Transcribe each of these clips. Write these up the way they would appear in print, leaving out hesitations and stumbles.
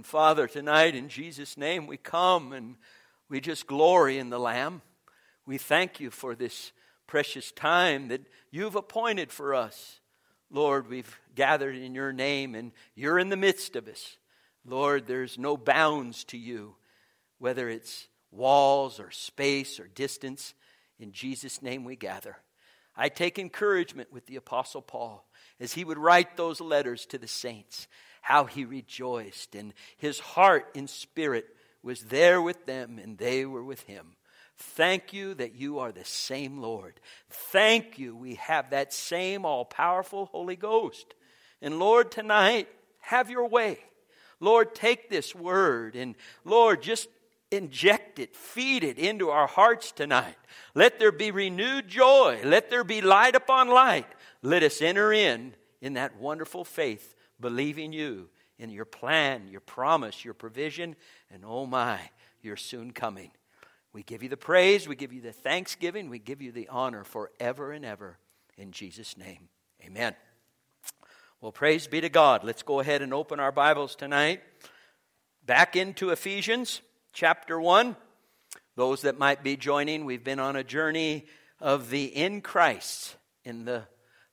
And Father, tonight in Jesus' name we come and we just glory in the Lamb. We thank you for this precious time that you've appointed for us. Lord, we've gathered in your name and you're in the midst of us. Lord, there's no bounds to you, whether it's walls or space or distance. In Jesus' name we gather. I take encouragement with the Apostle Paul as he would write those letters to the saints, how he rejoiced and his heart in spirit was there with them and they were with him. Thank you that you are the same Lord. Thank you we have that same all-powerful Holy Ghost. And Lord, tonight, have your way. Lord, take this word and Lord, just inject it, feed it into our hearts tonight. Let there be renewed joy. Let there be light upon light. Let us enter in that wonderful faith, believing you in your plan, your promise, your provision, and oh my, you're soon coming. We give you the praise, we give you the thanksgiving, we give you the honor forever and ever. In Jesus' name, amen. Well, praise be to God. Let's go ahead and open our Bibles tonight. Back into Ephesians chapter 1. Those that might be joining, we've been on a journey of the in Christ in the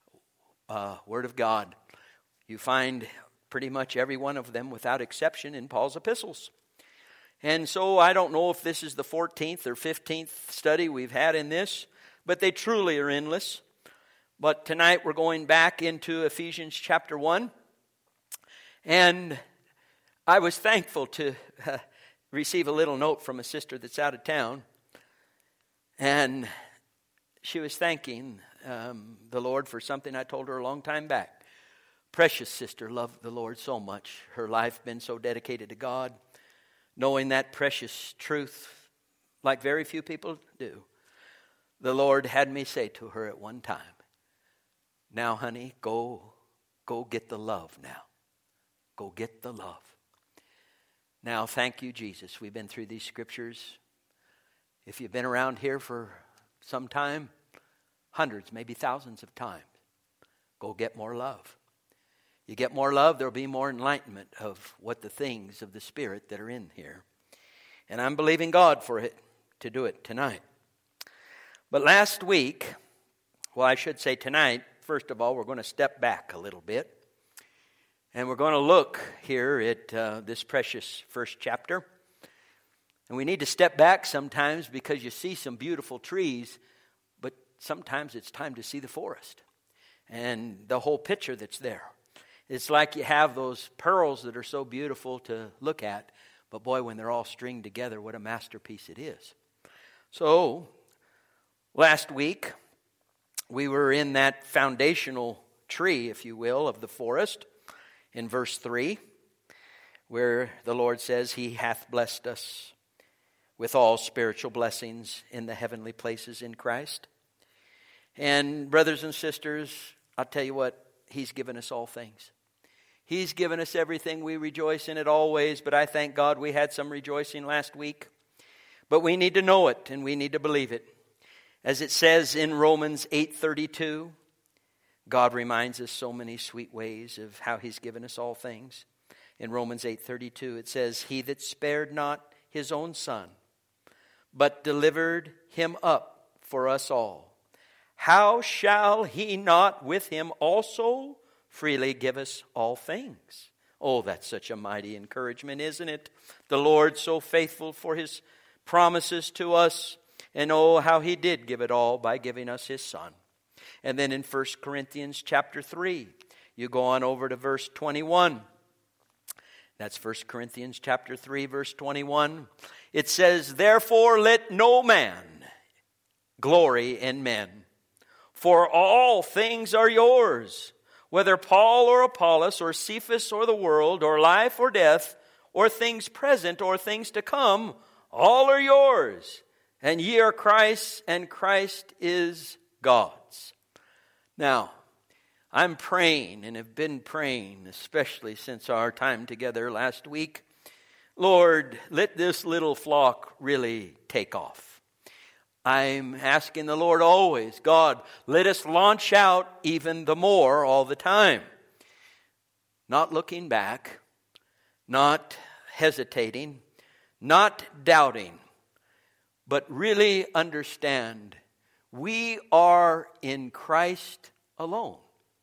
Word of God. You find pretty much every one of them without exception in Paul's epistles. And so I don't know if this is the 14th or 15th study we've had in this, but they truly are endless. But tonight we're going back into Ephesians chapter 1. And I was thankful to receive a little note from a sister that's out of town. And she was thanking the Lord for something I told her a long time back. Precious sister loved the Lord so much. Her life been so dedicated to God. Knowing that precious truth like very few people do. The Lord had me say to her at one time, now honey, go get the love now. Go get the love. Now, thank you, Jesus. We've been through these scriptures. If you've been around here for some time, hundreds, maybe thousands of times, go get more love. You get more love, there'll be more enlightenment of what the things of the Spirit that are in here. And I'm believing God for it, to do it tonight. But last week, well, I should say tonight, first of all, we're going to step back a little bit. And we're going to look here at this precious first chapter. And we need to step back sometimes because you see some beautiful trees, but sometimes it's time to see the forest and the whole picture that's there. It's like you have those pearls that are so beautiful to look at, but boy, when they're all stringed together, what a masterpiece it is. So, last week, we were in that foundational tree, if you will, of the forest. In verse 3, where the Lord says, He hath blessed us with all spiritual blessings in the heavenly places in Christ. And brothers and sisters, I'll tell you what, He's given us all things. He's given us everything. We rejoice in it always, but I thank God we had some rejoicing last week. But we need to know it, and we need to believe it. As it says in Romans 8:32, God reminds us so many sweet ways of how He's given us all things. In Romans 8:32 it says, He that spared not His own Son, but delivered Him up for us all, how shall He not with Him also freely give us all things? Oh, that's such a mighty encouragement, isn't it? The Lord so faithful for His promises to us, and oh, how He did give it all by giving us His Son. And then in 1 Corinthians chapter 3, you go on over to verse 21. That's 1 Corinthians chapter 3, verse 21. It says, Therefore let no man glory in men, for all things are yours, whether Paul or Apollos or Cephas or the world or life or death or things present or things to come, all are yours, and ye are Christ's, and Christ is God's. Now, I'm praying and have been praying, especially since our time together last week, Lord, let this little flock really take off. I'm asking the Lord always, God, let us launch out even the more all the time. Not looking back, not hesitating, not doubting, but really understand we are in Christ alone.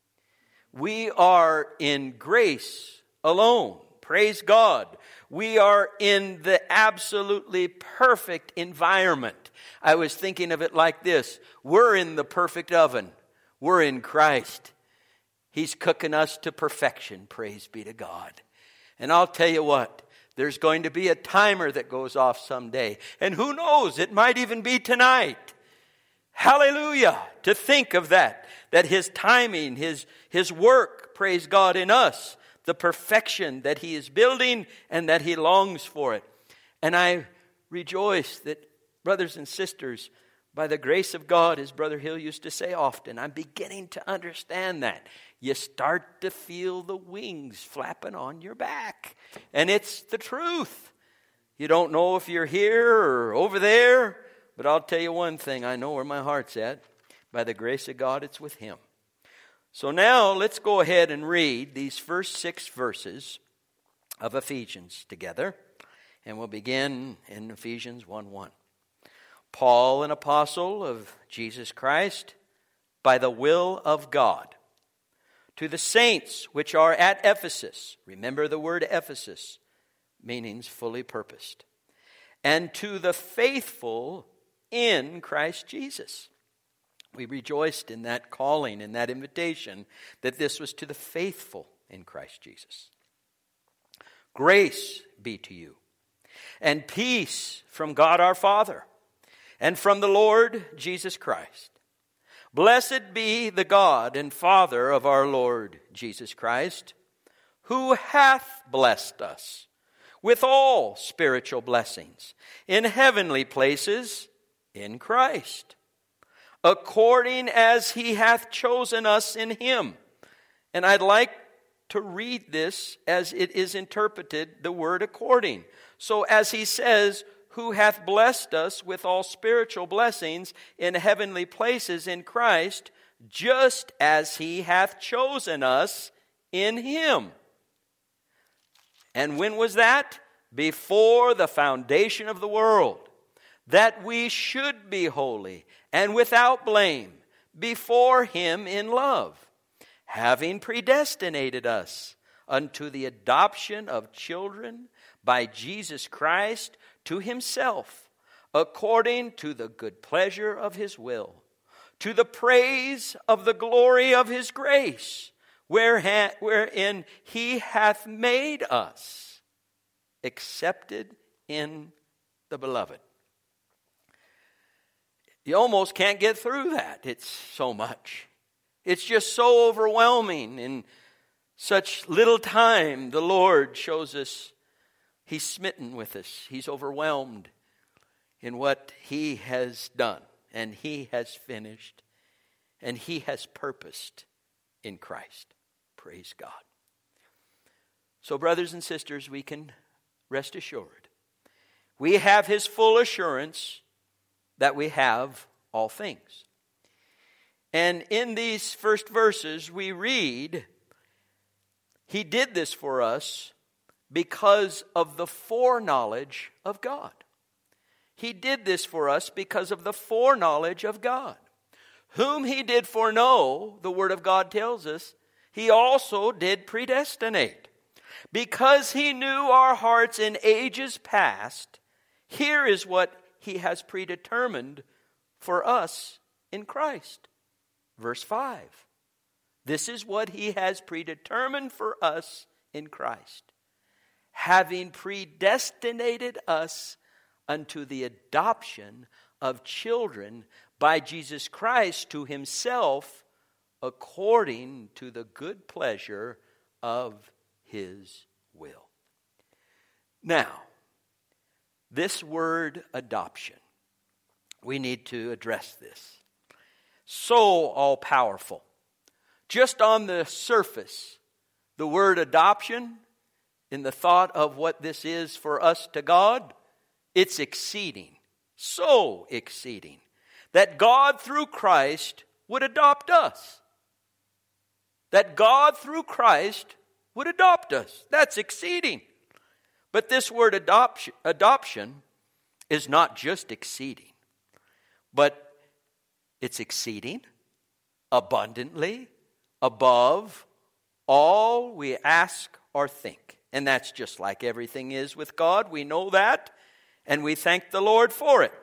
We are in grace alone. Praise God. We are in the absolutely perfect environment. I was thinking of it like this. We're in the perfect oven. We're in Christ. He's cooking us to perfection. Praise be to God. And I'll tell you what, there's going to be a timer that goes off someday. And who knows, it might even be tonight. Hallelujah. To think of that His timing, His work, praise God, in us, the perfection that He is building and that He longs for it. And I rejoice that, brothers and sisters, by the grace of God, as Brother Hill used to say often, I'm beginning to understand that. You start to feel the wings flapping on your back. And it's the truth. You don't know if you're here or over there, but I'll tell you one thing, I know where my heart's at. By the grace of God, it's with Him. So now let's go ahead and read these first 6 verses of Ephesians together. And we'll begin in Ephesians 1:1. Paul, an apostle of Jesus Christ, by the will of God, to the saints which are at Ephesus. Remember the word Ephesus, meaning fully purposed. And to the faithful in Christ Jesus. We rejoiced in that calling, in that invitation, that this was to the faithful in Christ Jesus. Grace be to you, and peace from God our Father, and from the Lord Jesus Christ. Blessed be the God and Father of our Lord Jesus Christ, who hath blessed us with all spiritual blessings in heavenly places in Christ, according as He hath chosen us in Him. And I'd like to read this as it is interpreted, the word according. So as he says, who hath blessed us with all spiritual blessings in heavenly places in Christ, just as He hath chosen us in Him. And when was that? Before the foundation of the world, that we should be holy and without blame before Him in love, having predestinated us unto the adoption of children by Jesus Christ to Himself, according to the good pleasure of His will, to the praise of the glory of His grace, wherein He hath made us accepted in the Beloved. You almost can't get through that. It's so much. It's just so overwhelming. In such little time, the Lord shows us He's smitten with us. He's overwhelmed in what He has done, and He has finished, and He has purposed in Christ. Praise God. So, brothers and sisters, we can rest assured. We have His full assurance that we have all things. And in these first verses, we read, He did this for us because of the foreknowledge of God. He did this for us because of the foreknowledge of God. Whom He did foreknow, the Word of God tells us, He also did predestinate. Because He knew our hearts in ages past, here is what He has predetermined for us in Christ. Verse 5. This is what He has predetermined for us in Christ, having predestinated us unto the adoption of children by Jesus Christ to Himself, according to the good pleasure of His will. Now, this word adoption, we need to address this. So all-powerful. Just on the surface, the word adoption, in the thought of what this is for us to God, it's exceeding, so exceeding, that God through Christ would adopt us. That God through Christ would adopt us. That's exceeding. But this word adoption is not just exceeding, but it's exceeding abundantly above all we ask or think. And that's just like everything is with God. We know that, and we thank the Lord for it.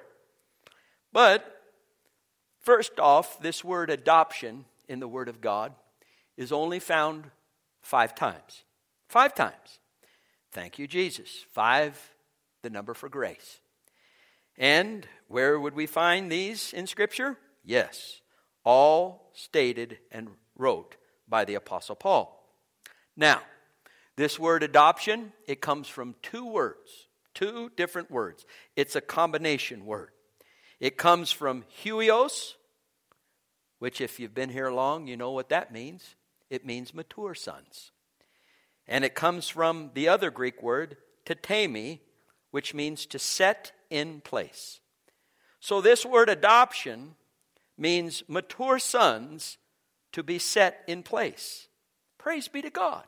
But first off, this word adoption in the Word of God is only found 5 times. 5 times. Thank you, Jesus. 5, the number for grace. And where would we find these in Scripture? Yes, all stated and wrote by the Apostle Paul. Now, this word adoption, it comes from 2 words, 2 different words. It's a combination word. It comes from huios, which if you've been here long, you know what that means. It means mature sons. And it comes from the other Greek word, tetemi, which means to set in place. So this word adoption means mature sons to be set in place. Praise be to God.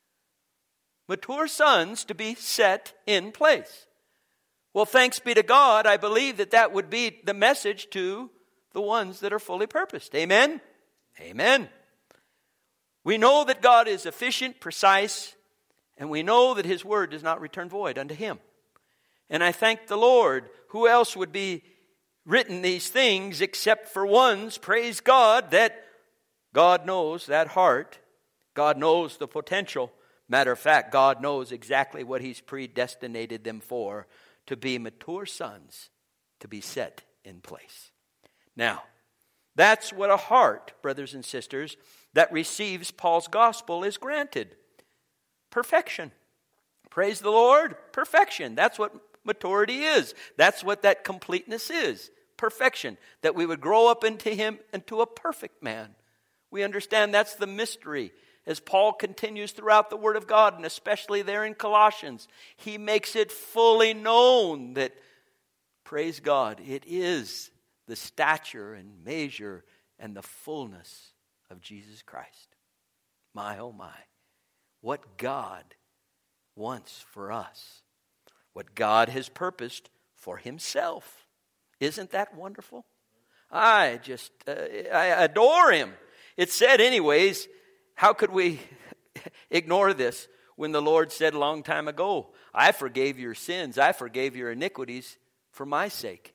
Mature sons to be set in place. Well, thanks be to God, I believe that would be the message to the ones that are fully purposed. Amen? Amen. We know that God is efficient, precise, and we know that His word does not return void unto Him. And I thank the Lord. Who else would be written these things except for ones, praise God, that God knows that heart. God knows the potential. Matter of fact, God knows exactly what He's predestinated them for, to be mature sons, to be set in place. Now, that's what a heart, brothers and sisters, that receives Paul's gospel is granted. Perfection. Praise the Lord. Perfection. That's what maturity is. That's what that completeness is. Perfection. That we would grow up into Him, into a perfect man. We understand that's the mystery. As Paul continues throughout the Word of God, and especially there in Colossians, he makes it fully known that, praise God, it is the stature and measure and the fullness of Jesus Christ. My, oh my, what God wants for us, what God has purposed for Himself. Isn't that wonderful? I adore Him. It said anyways, how could we ignore this when the Lord said a long time ago, I forgave your sins, I forgave your iniquities for my sake.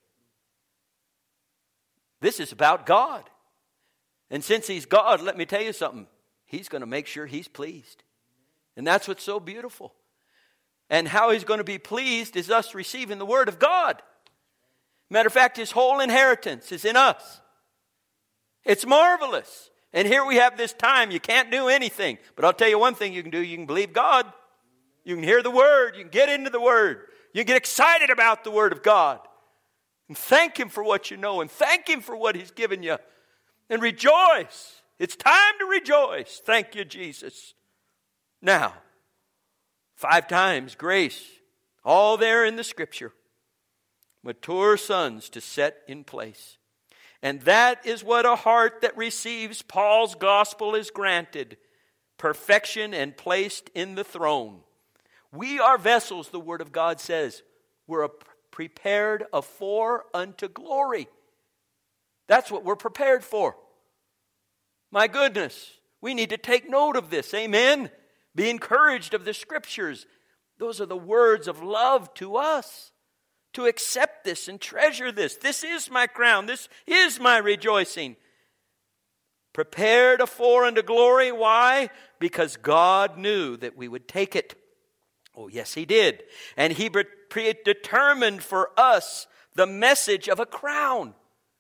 This is about God. And since He's God, let me tell you something. He's going to make sure He's pleased. And that's what's so beautiful. And how He's going to be pleased is us receiving the Word of God. Matter of fact, His whole inheritance is in us. It's marvelous. And here we have this time. You can't do anything. But I'll tell you one thing you can do. You can believe God. You can hear the Word. You can get into the Word. You can get excited about the Word of God. And thank Him for what you know. And thank Him for what He's given you. And rejoice. It's time to rejoice. Thank you, Jesus. Now, 5 times grace. All there in the Scripture. Mature sons to set in place. And that is what a heart that receives Paul's gospel is granted. Perfection and placed in the throne. We are vessels, the Word of God says. We're prepared afore unto glory. That's what we're prepared for. My goodness, we need to take note of this. Amen. Be encouraged of the Scriptures. Those are the words of love to us. To accept this and treasure this. This is my crown. This is my rejoicing. Prepared afore unto glory. Why? Because God knew that we would take it. Oh, yes, He did. And He predetermined for us the message of a crown.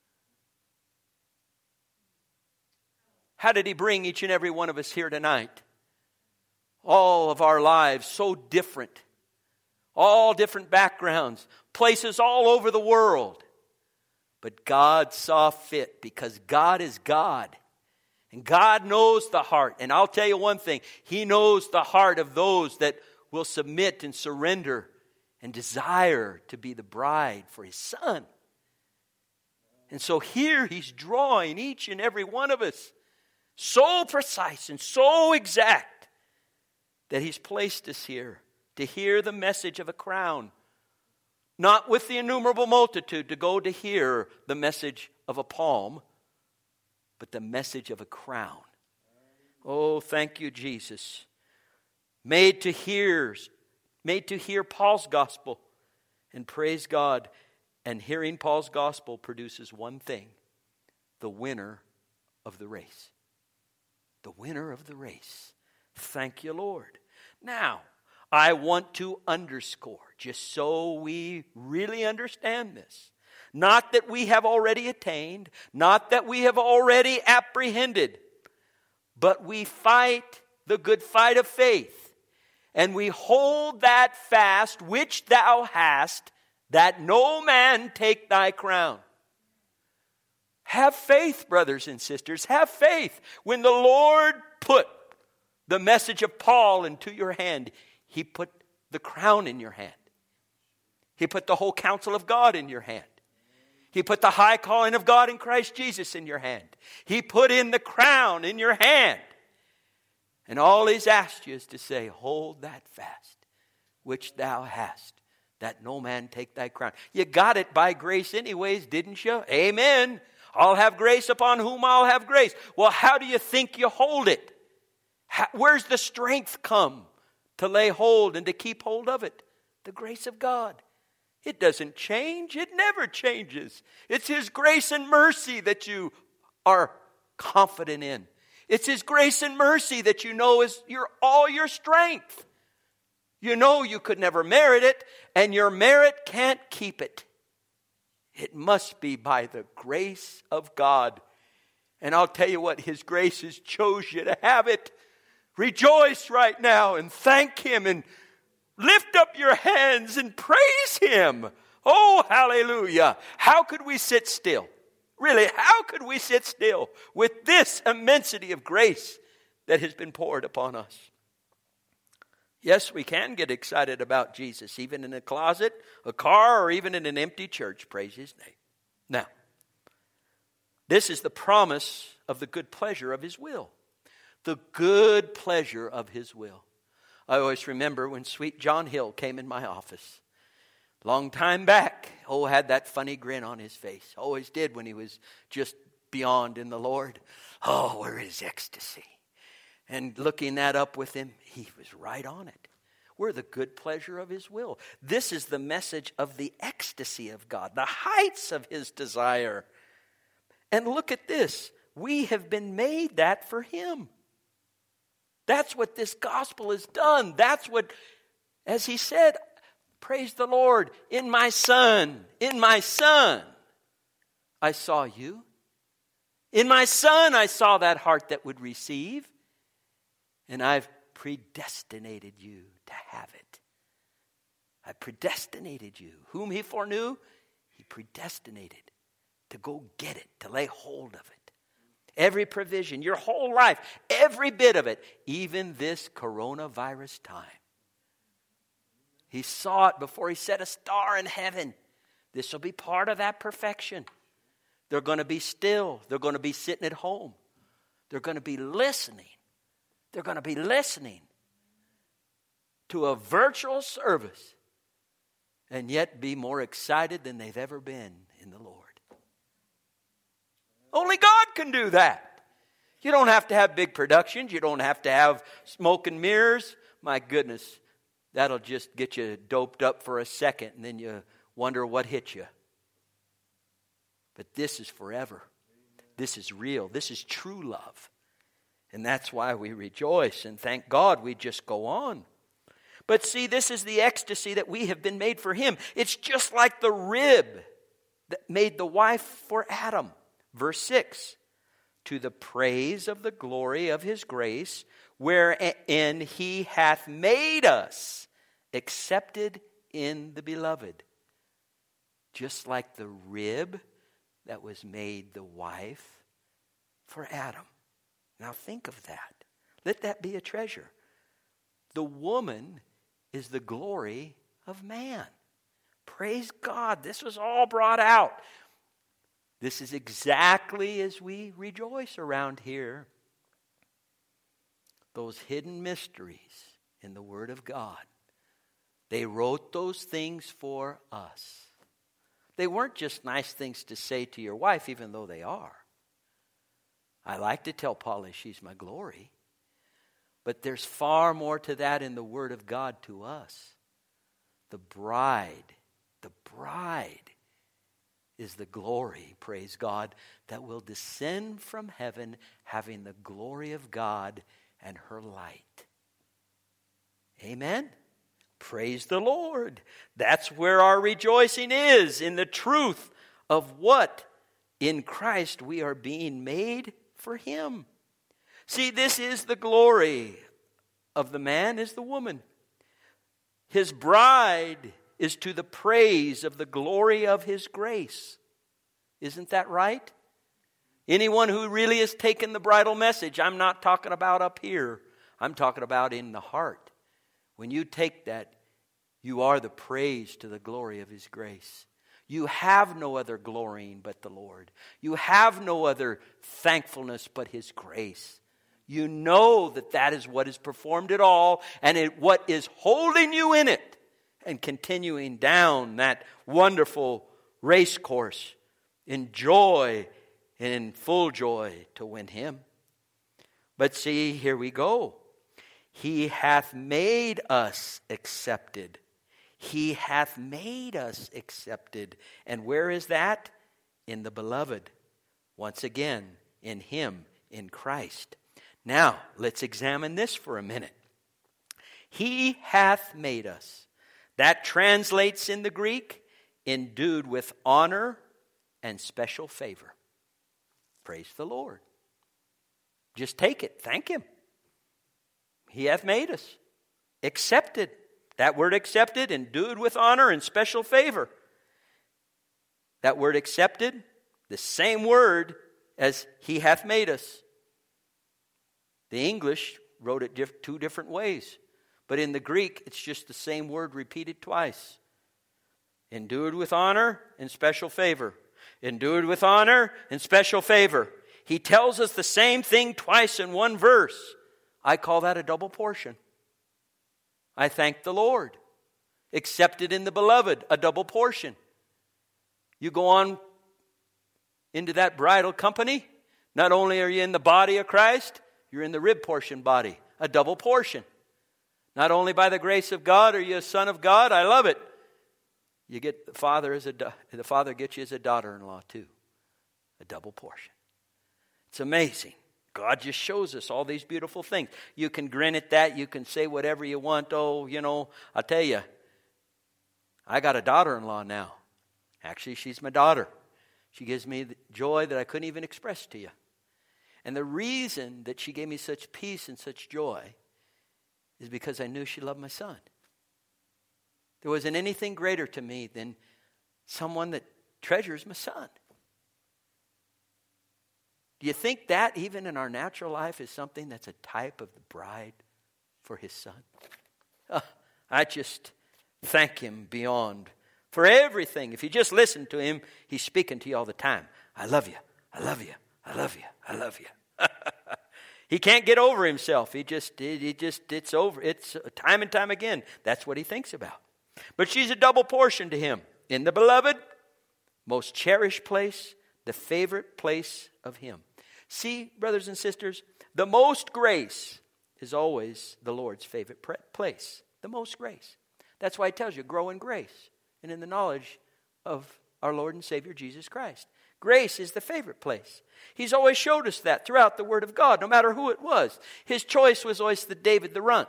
How did He bring each and every one of us here tonight? All of our lives so different. All different backgrounds. Places all over the world. But God saw fit because God is God. And God knows the heart. And I'll tell you one thing. He knows the heart of those that will submit and surrender and desire to be the bride for His Son. And so here He's drawing each and every one of us so precise and so exact that He's placed us here to hear the message of a crown. Not with the innumerable multitude to go to hear the message of a palm, but the message of a crown. Oh, thank you, Jesus. Made to hear Paul's gospel. And praise God. And hearing Paul's gospel produces one thing: the winner of the race. The winner of the race. Thank you, Lord. Now, I want to underscore, just so we really understand this, not that we have already attained, not that we have already apprehended, but we fight the good fight of faith, and we hold that fast which thou hast, that no man take thy crown. Have faith, brothers and sisters. Have faith. When the Lord put the message of Paul into your hand, He put the crown in your hand. He put the whole counsel of God in your hand. He put the high calling of God in Christ Jesus in your hand. He put in the crown in your hand. And all He's asked you is to say, hold that fast, which thou hast, that no man take thy crown. You got it by grace anyways, didn't you? Amen. I'll have grace upon whom I'll have grace. Well, how do you think you hold it? Where's the strength come to lay hold and to keep hold of it? The grace of God. It doesn't change. It never changes. It's His grace and mercy that you are confident in. It's His grace and mercy that you know is all your strength. You know you could never merit it, and your merit can't keep it. It must be by the grace of God. And I'll tell you what, His grace has chose you to have it. Rejoice right now and thank Him and lift up your hands and praise Him. Oh, hallelujah. How could we sit still? Really, how could we sit still with this immensity of grace that has been poured upon us? Yes, we can get excited about Jesus, even in a closet, a car, or even in an empty church. Praise His name. Now, this is the promise of the good pleasure of His will. The good pleasure of His will. I always remember when sweet John Hill came in my office. Long time back. Oh, had that funny grin on his face. Always did when he was just beyond in the Lord. Oh, where is ecstasy? And looking that up with him, he was right on it. We're the good pleasure of His will. This is the message of the ecstasy of God, the heights of His desire. And look at this. We have been made that for Him. That's what this gospel has done. That's what, as He said, praise the Lord, in my Son, I saw you. In my Son, I saw that heart that would receive. And I've predestinated you to have it. I predestinated you. Whom He foreknew, He predestinated to go get it, to lay hold of it. Every provision, your whole life, every bit of it, even this coronavirus time. He saw it before He set a star in heaven. This will be part of that perfection. They're going to be still. They're going to be sitting at home. They're going to be listening. They're going to be listening to a virtual service and yet be more excited than they've ever been in the Lord. Only God can do that. You don't have to have big productions. You don't have to have smoke and mirrors. My goodness, that'll just get you doped up for a second and then you wonder what hit you. But this is forever. This is real. This is true love. And that's why we rejoice and thank God we just go on. But see, this is the ecstasy that we have been made for Him. It's just like the rib that made the wife for Adam. Verse 6, to the praise of the glory of His grace, wherein He hath made us accepted in the Beloved. Just like the rib that was made the wife for Adam. Now think of that. Let that be a treasure. The woman is the glory of man. Praise God. This was all brought out. This is exactly as we rejoice around here. Those hidden mysteries in the Word of God. They wrote those things for us. They weren't just nice things to say to your wife, even though they are. I like to tell Polly she's my glory. But there's far more to that in the Word of God to us. The bride is the glory, praise God, that will descend from heaven having the glory of God and her light. Amen? Praise the Lord. That's where our rejoicing is, in the truth of what in Christ we are being made for Him. See, this is the glory of the man is the woman. His bride is to the praise of the glory of His grace. Isn't that right? Anyone who really has taken the bridal message, I'm not talking about up here. I'm talking about in the heart. When you take that, you are the praise to the glory of His grace. You have no other glorying but the Lord. You have no other thankfulness but His grace. You know that that is what is performed it all, and what is holding you in it and continuing down that wonderful race course in joy and in full joy to win Him. But see, here we go. He hath made us accepted. He hath made us accepted. And where is that? In the beloved. Once again, in Him, in Christ. Now, let's examine this for a minute. He hath made us. That translates in the Greek, endued with honor and special favor. Praise the Lord. Just take it. Thank Him. He hath made us. Accepted. That word accepted, endued with honor and special favor. That word accepted, the same word as He hath made us. The English wrote it two different ways. But in the Greek, it's just the same word repeated twice. Endued with honor and special favor. Endued with honor and special favor. He tells us the same thing twice in one verse. I call that a double portion. I thank the Lord. Accepted in the beloved, a double portion. You go on into that bridal company, not only are you in the body of Christ, you're in the rib portion body, a double portion. Not only by the grace of God are you a son of God, I love it. You get the father gets you as a daughter-in-law too, a double portion. It's amazing. God just shows us all these beautiful things. You can grin at that. You can say whatever you want. Oh, I'll tell you, I got a daughter-in-law now. Actually, she's my daughter. She gives me the joy that I couldn't even express to you. And the reason that she gave me such peace and such joy is because I knew she loved my son. There wasn't anything greater to me than someone that treasures my son. Do you think that even in our natural life is something that's a type of the bride for His son? I just thank Him beyond for everything. If you just listen to Him, He's speaking to you all the time. I love you. I love you. I love you. I love you. He can't get over Himself. It's over. It's time and time again. That's what He thinks about. But she's a double portion to Him. In the beloved, most cherished place, the favorite place of Him. See, brothers and sisters, the most grace is always the Lord's favorite place. The most grace. That's why He tells you, grow in grace and in the knowledge of our Lord and Savior Jesus Christ. Grace is the favorite place. He's always showed us that throughout the Word of God, no matter who it was. His choice was always the David the runt.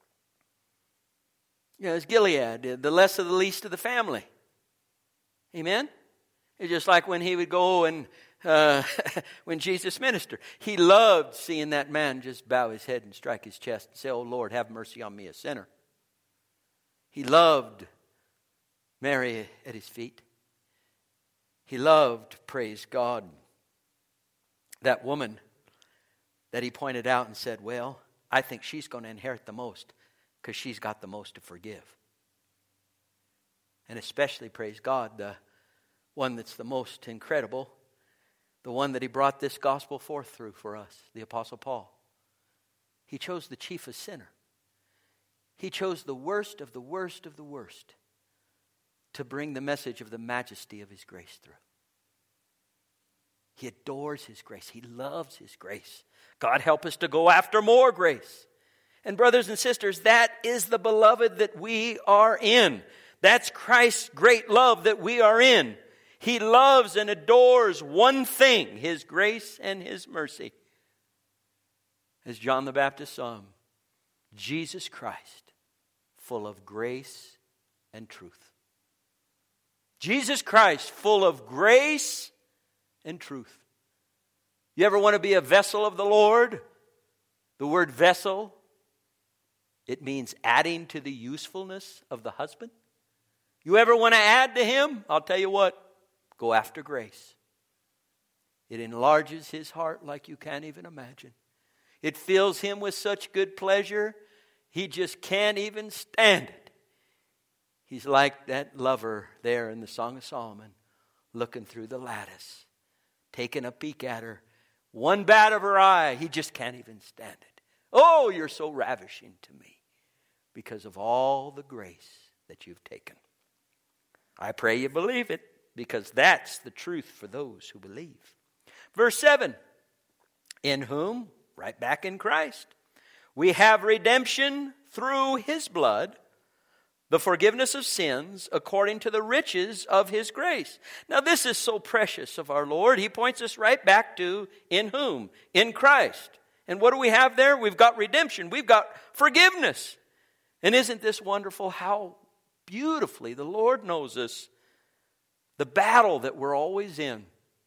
It's Gilead, the less of the least of the family. Amen? It's just like when He would go and when Jesus ministered. He loved seeing that man just bow his head and strike his chest and say, "Oh Lord, have mercy on me, a sinner." He loved Mary at His feet. He loved, praise God, that woman that He pointed out and said, well, I think she's going to inherit the most because she's got the most to forgive. And especially, praise God, the one that's the most incredible, the one that He brought this gospel forth through for us, the Apostle Paul. He chose the chiefest sinner. He chose the worst of the worst of the worst to bring the message of the majesty of His grace through. He adores His grace. He loves His grace. God help us to go after more grace. And brothers and sisters, that is the beloved that we are in. That's Christ's great love that we are in. He loves and adores one thing, His grace and His mercy. As John the Baptist sung, Jesus Christ, full of grace and truth. Jesus Christ, full of grace and truth. You ever want to be a vessel of the Lord? The word vessel, it means adding to the usefulness of the husband. You ever want to add to him? I'll tell you what, go after grace. It enlarges his heart like you can't even imagine. It fills him with such good pleasure, he just can't even stand it. He's like that lover there in the Song of Solomon, looking through the lattice, taking a peek at her. One bat of her eye, he just can't even stand it. Oh, you're so ravishing to me because of all the grace that you've taken. I pray you believe it, because that's the truth for those who believe. Verse 7, in whom, right back in Christ, we have redemption through His blood, the forgiveness of sins according to the riches of His grace. Now this is so precious of our Lord. He points us right back to in whom? In Christ. And what do we have there? We've got redemption. We've got forgiveness. And isn't this wonderful how beautifully the Lord knows us? The battle that we're always in.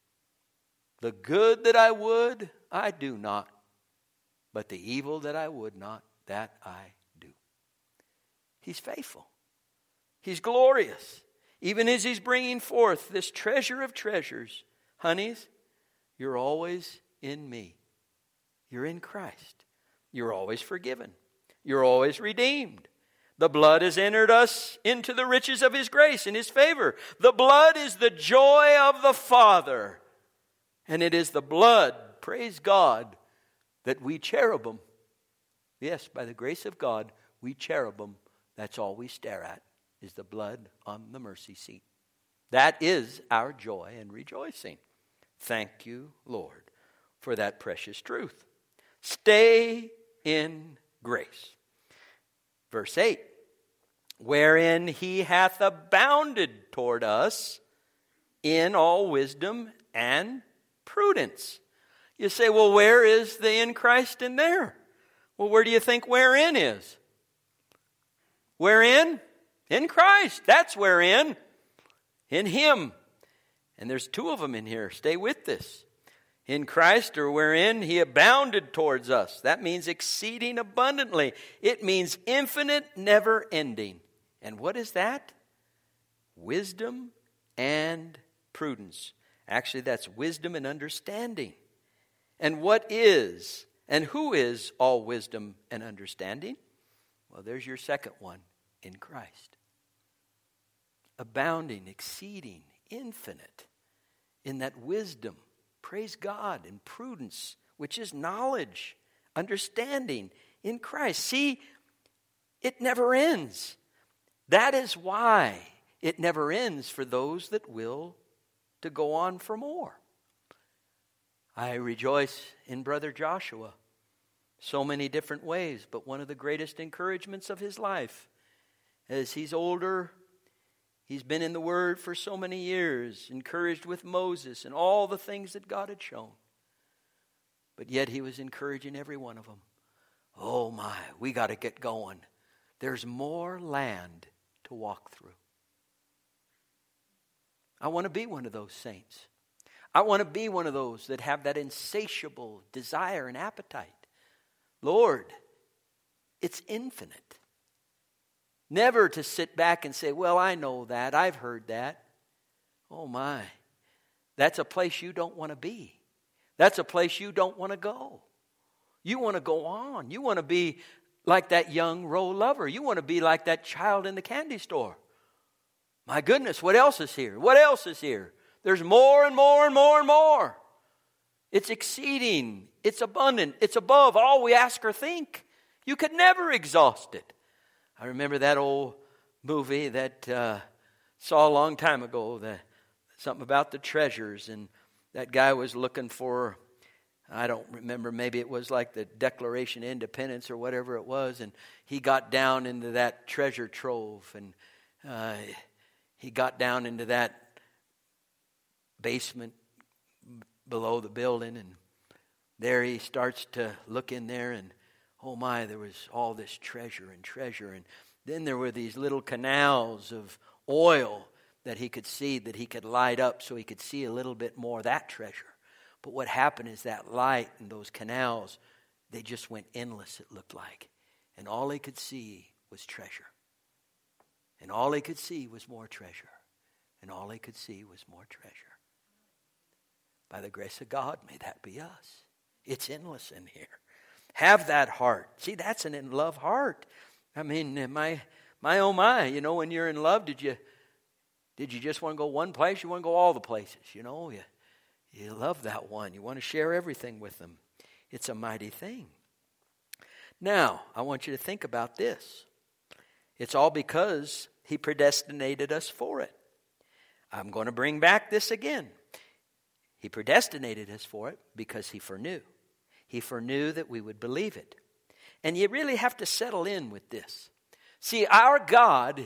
The good that I would, I do not. But the evil that I would not, that I do. He's faithful. He's glorious. Even as He's bringing forth this treasure of treasures. Honeys, you're always in me. You're in Christ. You're always forgiven. You're always redeemed. The blood has entered us into the riches of His grace and His favor. The blood is the joy of the Father. And it is the blood, praise God, that we cherubim. Yes, by the grace of God, we cherubim. That's all we stare at, is the blood on the mercy seat. That is our joy and rejoicing. Thank you, Lord, for that precious truth. Stay in grace. Verse 8, wherein He hath abounded toward us in all wisdom and prudence. You say, well, where is the in Christ in there? Well, where do you think wherein is? Wherein? In Christ. That's wherein. In Him. And there's two of them in here. Stay with this. In Christ, or wherein He abounded towards us. That means exceeding abundantly. It means infinite, never ending. And what is that? Wisdom and prudence. Actually, that's wisdom and understanding. And what is and who is all wisdom and understanding? Well, there's your second one, in Christ. Abounding, exceeding, infinite in that wisdom, praise God, and prudence, which is knowledge, understanding in Christ. See, it never ends. That is why it never ends for those that will to go on for more. I rejoice in Brother Joshua so many different ways, but one of the greatest encouragements of his life, as he's older, he's been in the Word for so many years, encouraged with Moses and all the things that God had shown. But yet he was encouraging every one of them. Oh my, we got to get going. There's more land to walk through. I want to be one of those saints. I want to be one of those that have that insatiable desire and appetite. Lord, it's infinite. Never to sit back and say, well, I know that. I've heard that. Oh my. That's a place you don't want to be. That's a place you don't want to go. You want to go on. You want to be like that young row lover. You want to be like that child in the candy store. My goodness, what else is here? What else is here? There's more and more and more and more. It's exceeding. It's abundant. It's above all we ask or think. You could never exhaust it. I remember that old movie that saw a long time ago, something about the treasures, and that guy was looking for, I don't remember, maybe it was like the Declaration of Independence or whatever it was, and he got down into that treasure trove, and he got down into that basement below the building, and there he starts to look in there, and oh my, there was all this treasure, and then there were these little canals of oil that he could see, that he could light up so he could see a little bit more of that treasure. But what happened is that light and those canals, they just went endless, it looked like. And all he could see was treasure. And all he could see was more treasure. And all he could see was more treasure. By the grace of God, may that be us. It's endless in here. Have that heart. See, that's an in-love heart. I mean, my oh my, you know, when you're in love, did you just want to go one place? You want to go all the places, you know? You love that one. You want to share everything with them. It's a mighty thing. Now, I want you to think about this. It's all because He predestinated us for it. I'm going to bring back this again. He predestinated us for it because He foreknew. He foreknew that we would believe it. And you really have to settle in with this. See, our God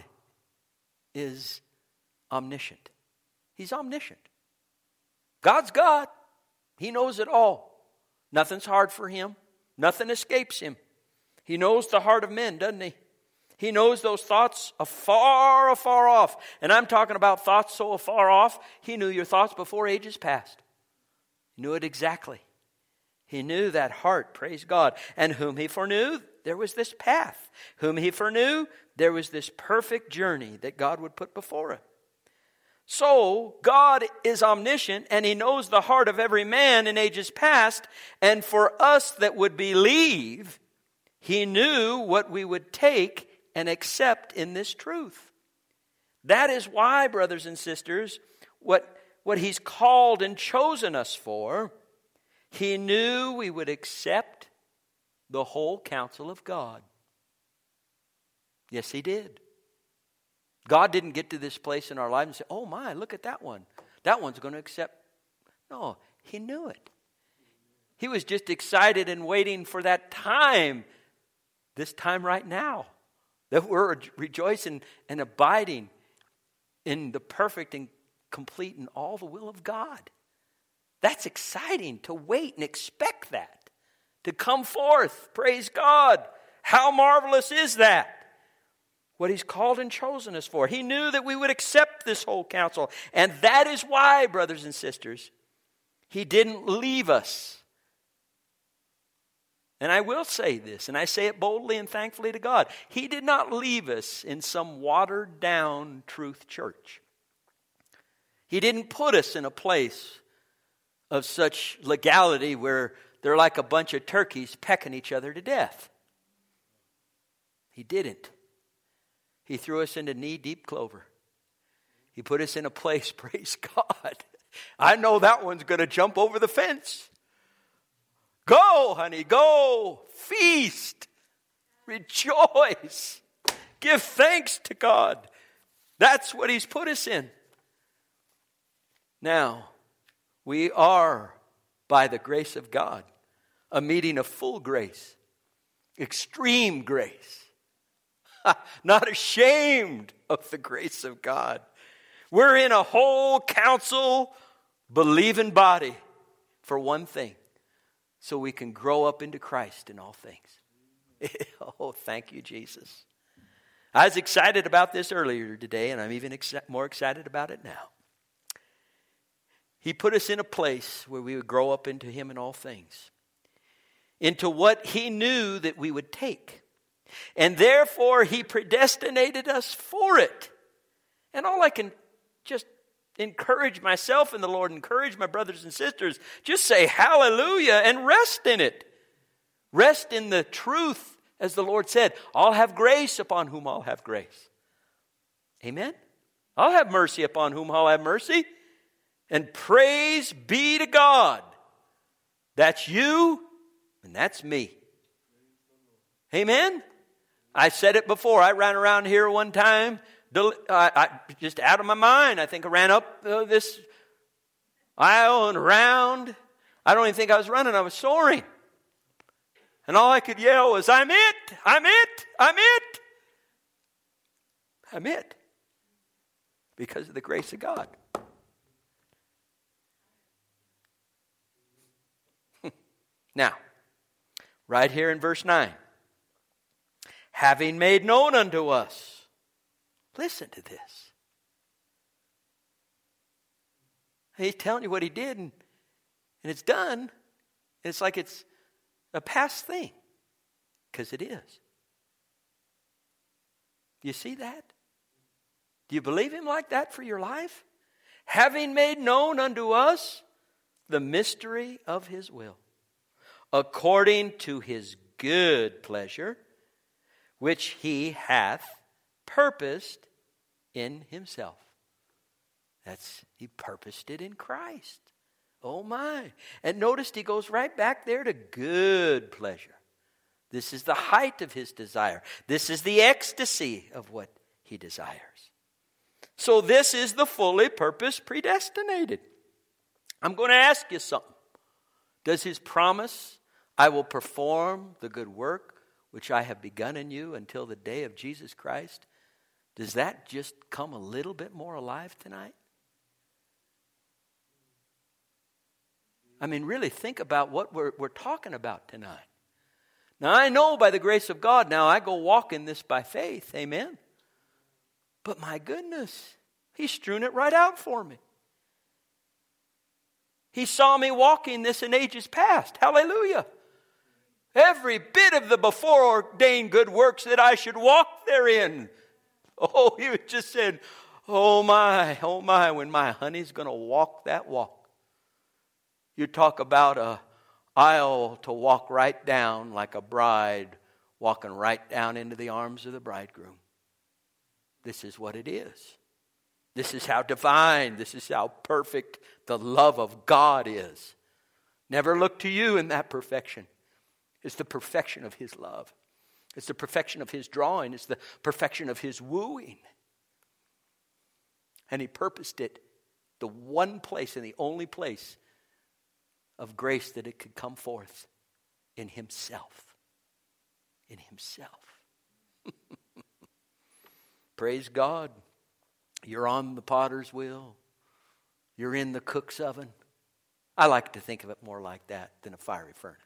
is omniscient. He's omniscient. God's God. He knows it all. Nothing's hard for Him. Nothing escapes Him. He knows the heart of men, doesn't He? He knows those thoughts afar off. And I'm talking about thoughts so afar off, He knew your thoughts before ages past. He knew it exactly. He knew that heart, praise God. And whom He foreknew, there was this path. Whom He foreknew, there was this perfect journey that God would put before Him. So, God is omniscient, and He knows the heart of every man in ages past. And for us that would believe, He knew what we would take and accept in this truth. That is why, brothers and sisters, what He's called and chosen us for, He knew we would accept the whole counsel of God. Yes, He did. God didn't get to this place in our life and say, oh my, look at that one. That one's going to accept. No, He knew it. He was just excited and waiting for that time, this time right now, that we're rejoicing and abiding in the perfect and complete and all the will of God. That's exciting to wait and expect that, to come forth. Praise God. How marvelous is that? What He's called and chosen us for. He knew that we would accept this whole counsel. And that is why, brothers and sisters, He didn't leave us. And I will say this, and I say it boldly and thankfully to God. He did not leave us in some watered down truth church. He didn't put us in a place of such legality where they're like a bunch of turkeys pecking each other to death. He didn't. He threw us into knee-deep clover. He put us in a place, praise God. I know that one's going to jump over the fence. Go, honey, go. Feast. Rejoice. Give thanks to God. That's what He's put us in. Now, we are, by the grace of God, a meeting of full grace, extreme grace. Not ashamed of the grace of God. We're in a whole council, believing body for one thing, so we can grow up into Christ in all things. Oh, thank you, Jesus. I was excited about this earlier today, and I'm even more excited about it now. He put us in a place where we would grow up into Him in all things, into what He knew that we would take. And therefore, He predestinated us for it. And all I can just encourage myself in the Lord, encourage my brothers and sisters, just say hallelujah and rest in it. Rest in the truth, as the Lord said, I'll have grace upon whom I'll have grace. Amen? I'll have mercy upon whom I'll have mercy. And praise be to God. That's you and that's me. Amen? I said it before. I ran around here one time, just out of my mind. I think I ran up this aisle and around. I don't even think I was running. I was soaring. And all I could yell was, I'm it, I'm it, I'm it. I'm it. Because of the grace of God. Now, right here in verse 9. Having made known unto us. Listen to this. He's telling you what he did, and it's done. And it's like it's a past thing. Because it is. Do you see that? Do you believe him like that for your life? Having made known unto us the mystery of his will, according to his good pleasure, which he hath purposed in himself. He purposed it in Christ. Oh my. And notice he goes right back there to good pleasure. This is the height of his desire. This is the ecstasy of what he desires. So this is the fully purposed predestinated. I'm going to ask you something. Does his promise, I will perform the good work which I have begun in you until the day of Jesus Christ, does that just come a little bit more alive tonight? I mean, really think about what we're talking about tonight. Now, I know by the grace of God, now I go walk in this by faith. Amen? But my goodness, he's strewn it right out for me. He saw me walking this in ages past. Hallelujah. Every bit of the before ordained good works that I should walk therein. Oh, he was just saying, oh my, when my honey's going to walk that walk. You talk about an aisle to walk right down like a bride walking right down into the arms of the bridegroom. This is what it is. This is how divine, this is how perfect the love of God is. Never look to you in that perfection. It's the perfection of his love. It's the perfection of his drawing. It's the perfection of his wooing. And he purposed it, the one place and the only place of grace that it could come forth in himself. In himself. Praise God. You're on the potter's wheel. You're in the cook's oven. I like to think of it more like that than a fiery furnace.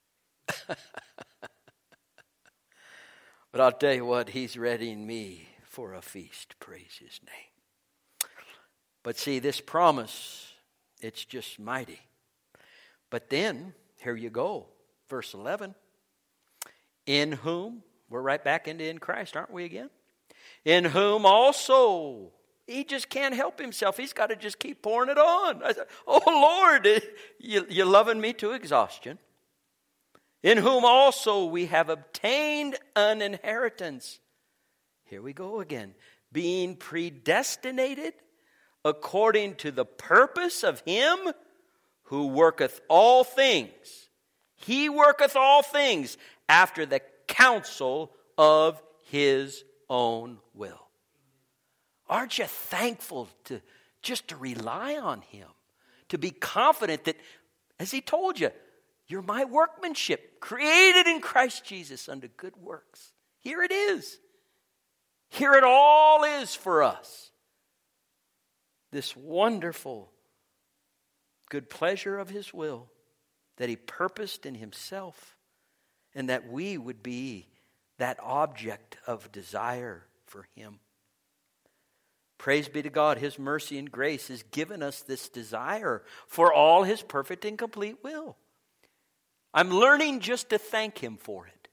But I'll tell you what, he's readying me for a feast. Praise his name. But see, this promise, it's just mighty. But then, here you go. Verse 11. In whom, we're right back into in Christ, aren't we again? In whom also, he just can't help himself. He's got to just keep pouring it on. I said, oh Lord, you're loving me to exhaustion. In whom also we have obtained an inheritance. Here we go again. Being predestinated according to the purpose of him who worketh all things. He worketh all things after the counsel of his own will. Aren't you thankful to rely on him? To be confident that, as he told you, you're my workmanship, created in Christ Jesus unto good works. Here it is. Here it all is for us. This wonderful good pleasure of his will that he purposed in himself, and that we would be that object of desire for him. Praise be to God, his mercy and grace has given us this desire for all his perfect and complete will. I'm learning just to thank him for it.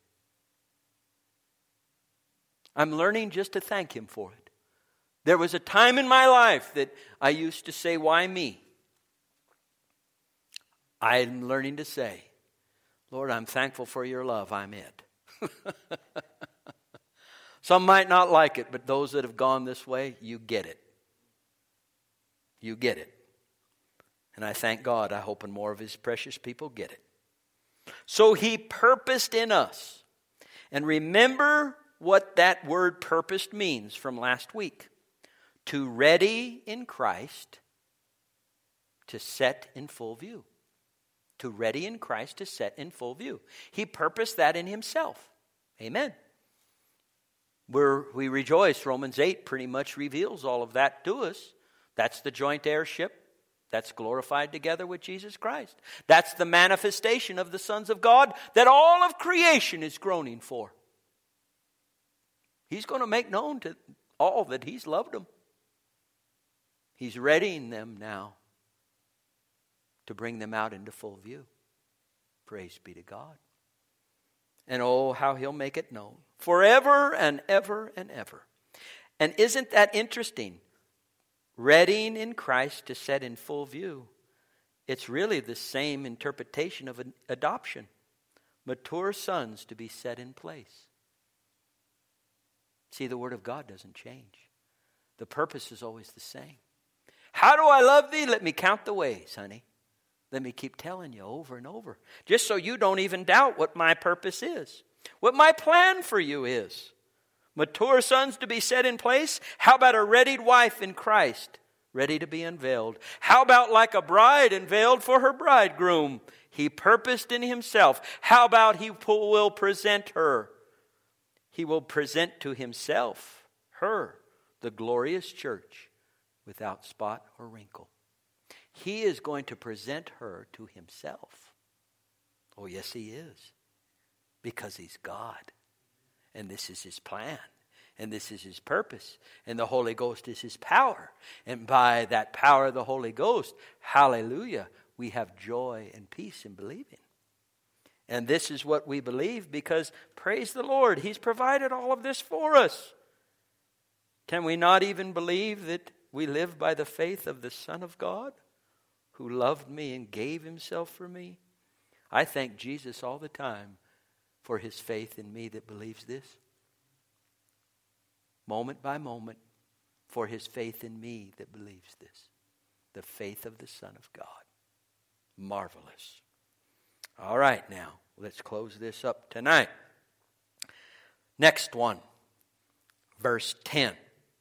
I'm learning just to thank him for it. There was a time in my life that I used to say, why me? I'm learning to say, Lord, I'm thankful for your love. I'm it. Some might not like it, but those that have gone this way, you get it. You get it. And I thank God. I hope and more of his precious people get it. So he purposed in us. And remember what that word purposed means from last week. To ready in Christ to set in full view. To ready in Christ to set in full view. He purposed that in himself. Amen. We rejoice. Romans 8 pretty much reveals all of that to us. That's the joint heirship. That's glorified together with Jesus Christ. That's the manifestation of the sons of God that all of creation is groaning for. He's going to make known to all that he's loved them. He's readying them now to bring them out into full view. Praise be to God. And oh, how he'll make it known. Forever and ever and ever. And isn't that interesting? Readying in Christ to set in full view. It's really the same interpretation of adoption. Mature sons to be set in place. See, the Word of God doesn't change. The purpose is always the same. How do I love thee? Let me count the ways, honey. Let me keep telling you over and over. Just so you don't even doubt what my purpose is. What my plan for you is. Mature sons to be set in place. How about a readied wife in Christ, ready to be unveiled? How about like a bride unveiled for her bridegroom? He purposed in himself. How about he will present her? He will present to himself, her, the glorious church, without spot or wrinkle. He is going to present her to himself. Oh, yes, he is. Because he's God. And this is his plan. And this is his purpose. And the Holy Ghost is his power. And by that power of the Holy Ghost, hallelujah, we have joy and peace in believing. And this is what we believe because, praise the Lord, he's provided all of this for us. Can we not even believe that we live by the faith of the Son of God who loved me and gave himself for me? I thank Jesus all the time for his faith in me that believes this. Moment by moment, for his faith in me that believes this. The faith of the Son of God. Marvelous. All right, now, let's close this up tonight. Next one, verse 10.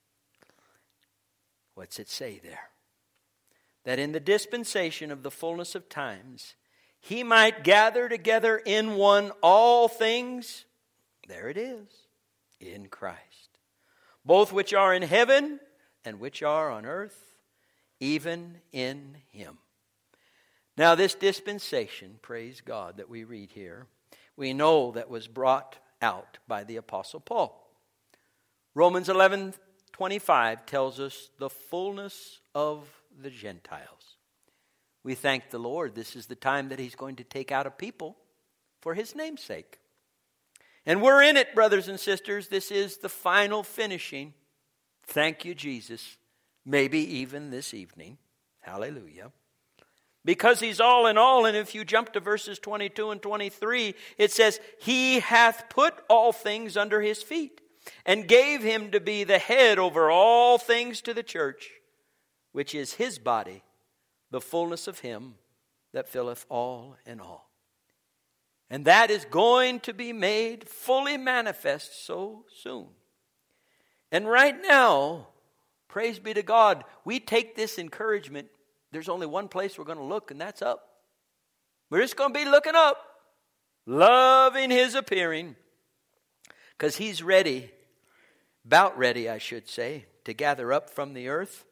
What's it say there? That in the dispensation of the fullness of times, he might gather together in one all things, there it is, in Christ. Both which are in heaven and which are on earth, even in him. Now this dispensation, praise God, that we read here, we know that was brought out by the Apostle Paul. Romans 11:25 tells us the fullness of the Gentiles. We thank the Lord. This is the time that he's going to take out a people for his name's sake. And we're in it, brothers and sisters. This is the final finishing. Thank you, Jesus. Maybe even this evening. Hallelujah. Because he's all in all, and if you jump to verses 22 and 23, it says, he hath put all things under his feet, and gave him to be the head over all things to the church, which is his body, the fullness of him that filleth all in all. And that is going to be made fully manifest so soon. And right now, praise be to God, we take this encouragement. There's only one place we're going to look, and that's up. We're just going to be looking up, loving his appearing, because he's ready, about ready, I should say, to gather up from the earth.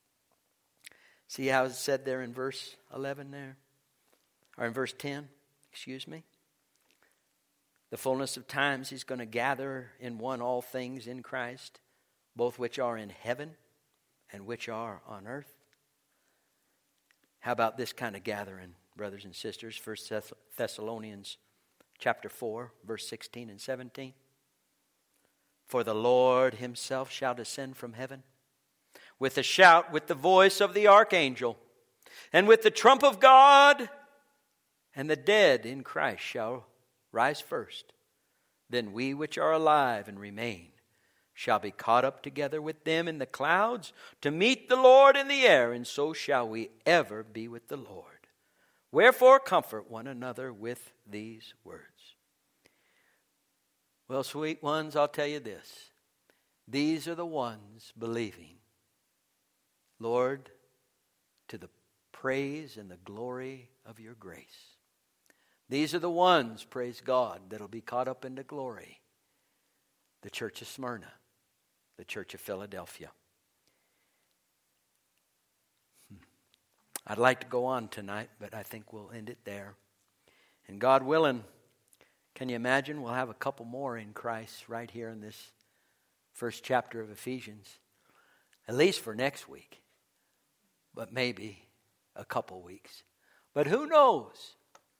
See how it's said there in verse 11 there? Or in verse 10, excuse me. The fullness of times he's going to gather in one all things in Christ, both which are in heaven and which are on earth. How about this kind of gathering, brothers and sisters? 1 Thessalonians chapter 4, verse 16 and 17. For the Lord himself shall descend from heaven with a shout, with the voice of the archangel, and with the trump of God, and the dead in Christ shall rise first. Then we which are alive and remain shall be caught up together with them in the clouds to meet the Lord in the air, and so shall we ever be with the Lord. Wherefore comfort one another with these words. Well, sweet ones, I'll tell you this. These are the ones believing, Lord, to the praise and the glory of your grace. These are the ones, praise God, that'll be caught up into glory. The church of Smyrna, the church of Philadelphia. I'd like to go on tonight, but I think we'll end it there. And God willing, can you imagine? We'll have a couple more in Christ right here in this first chapter of Ephesians. At least for next week. But maybe a couple weeks. But who knows?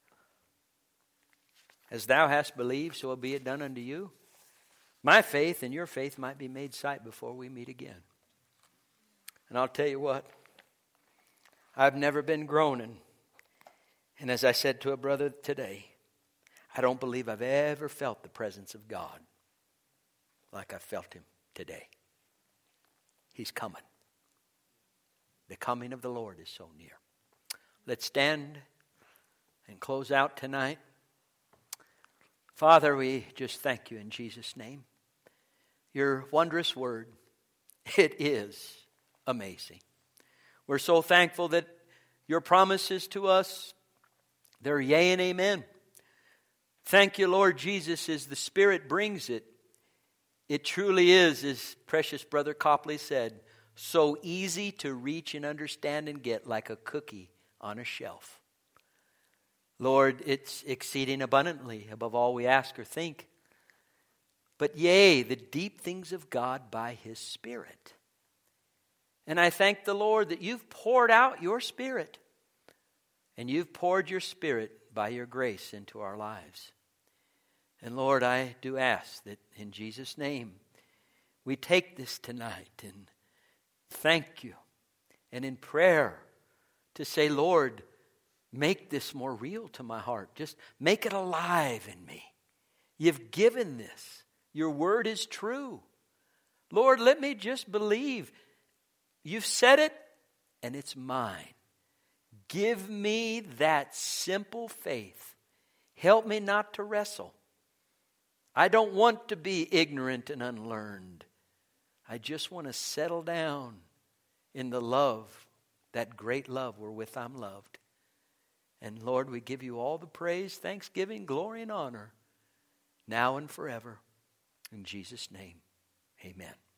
As thou hast believed, so be it done unto you. My faith and your faith might be made sight before we meet again. And I'll tell you what. I've never been groaning. And as I said to a brother today, I don't believe I've ever felt the presence of God like I felt Him today. He's coming. The coming of the Lord is so near. Let's stand and close out tonight. Father, we just thank you in Jesus' name. Your wondrous word, it is amazing. We're so thankful that your promises to us, they're yea and amen. Thank you, Lord Jesus, as the Spirit brings it. It truly is, as precious Brother Copley said, so easy to reach and understand and get like a cookie on a shelf. Lord, it's exceeding abundantly above all we ask or think. But yea, the deep things of God by His Spirit. And I thank the Lord that you've poured out your Spirit. And you've poured your Spirit by your grace into our lives. And Lord, I do ask that in Jesus' name, we take this tonight and thank you. And in prayer to say, Lord, make this more real to my heart. Just make it alive in me. You've given this. Your word is true. Lord, let me just believe. You've said it, and it's mine. Give me that simple faith. Help me not to wrestle. I don't want to be ignorant and unlearned. I just want to settle down in the love, that great love wherewith I'm loved. And Lord, we give you all the praise, thanksgiving, glory, and honor, now and forever. In Jesus' name, amen.